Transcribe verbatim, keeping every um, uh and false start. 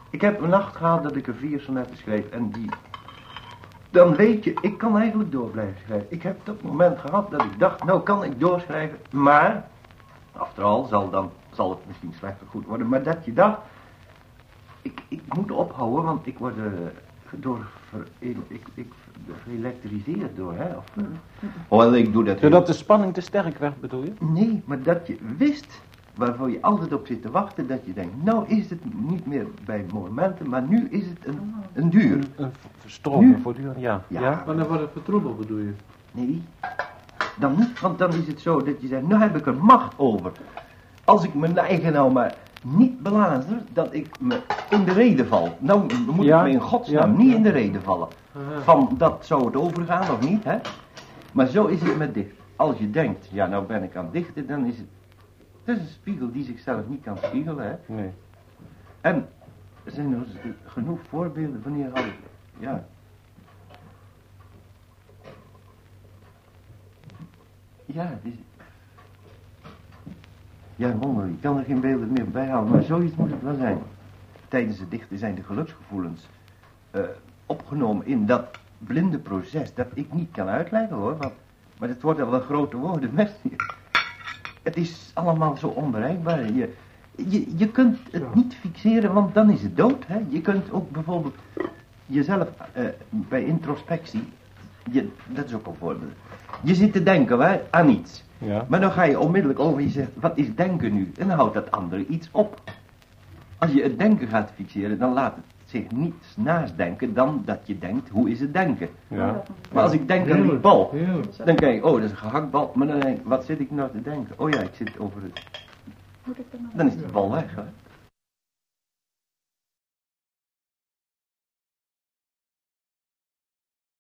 Ik heb een nacht gehad dat ik er vier sonetten schreef en die... Dan weet je, ik kan eigenlijk door blijven schrijven. Ik heb dat moment gehad dat ik dacht, nou kan ik doorschrijven, maar... After all zal, dan, zal het misschien slechter goed worden, maar dat je dacht... Ik, ik moet ophouden, want ik word er door... Ver, ik, ik, ik geëlektriseerd door, hè? Of, uh, oh, ik doe dat... Doordat de spanning te sterk werd, bedoel je? Nee, maar dat je wist... Waarvoor je altijd op zit te wachten, dat je denkt, nou is het niet meer bij momenten, maar nu is het een, een duur. Een, een verstroming voortdurend, ja. Ja. ja. Maar dan wordt het vertroebeld, bedoel je? Nee, dan niet, want dan is het zo dat je zegt, nou heb ik er macht over. Als ik mijn eigen nou maar niet belazer, dat ik me in de reden val. Nou moet ja. ik me in godsnaam ja. niet in de reden vallen. Aha. Van dat zou het overgaan of niet, hè? Maar zo is het met dicht. Als je denkt, ja nou ben ik aan het dichten, dan is het... Het is een spiegel die zichzelf niet kan spiegelen, hè? Nee. En er zijn er genoeg voorbeelden wanneer had ik... Ja. Ja, het is... Ja, wonder, ik kan er geen beelden meer bij halen, maar zoiets moet het wel zijn. Tijdens het dichten zijn de geluksgevoelens uh, opgenomen in dat blinde proces dat ik niet kan uitleggen, hoor. Want, maar het wordt al wel grote woorden, mensen. Het is allemaal zo onbereikbaar. Je, je, je kunt het ja. niet fixeren, want dan is het dood. Hè? Je kunt ook bijvoorbeeld jezelf uh, bij introspectie... Je, dat is ook een voorbeeld. Je zit te denken hè, aan iets. Ja. Maar dan ga je onmiddellijk over en je zegt, wat is denken nu? En dan houdt dat andere iets op. Als je het denken gaat fixeren, dan laat het zich niets naast denken dan dat je denkt, hoe is het denken? Ja. Maar als ik denk aan die bal, Heerlijk. dan kijk ik, oh, dat is een gehaktbal. Maar dan denk ik, wat zit ik nou te denken? Oh ja, ik zit over het... Dan is die bal weg, hè?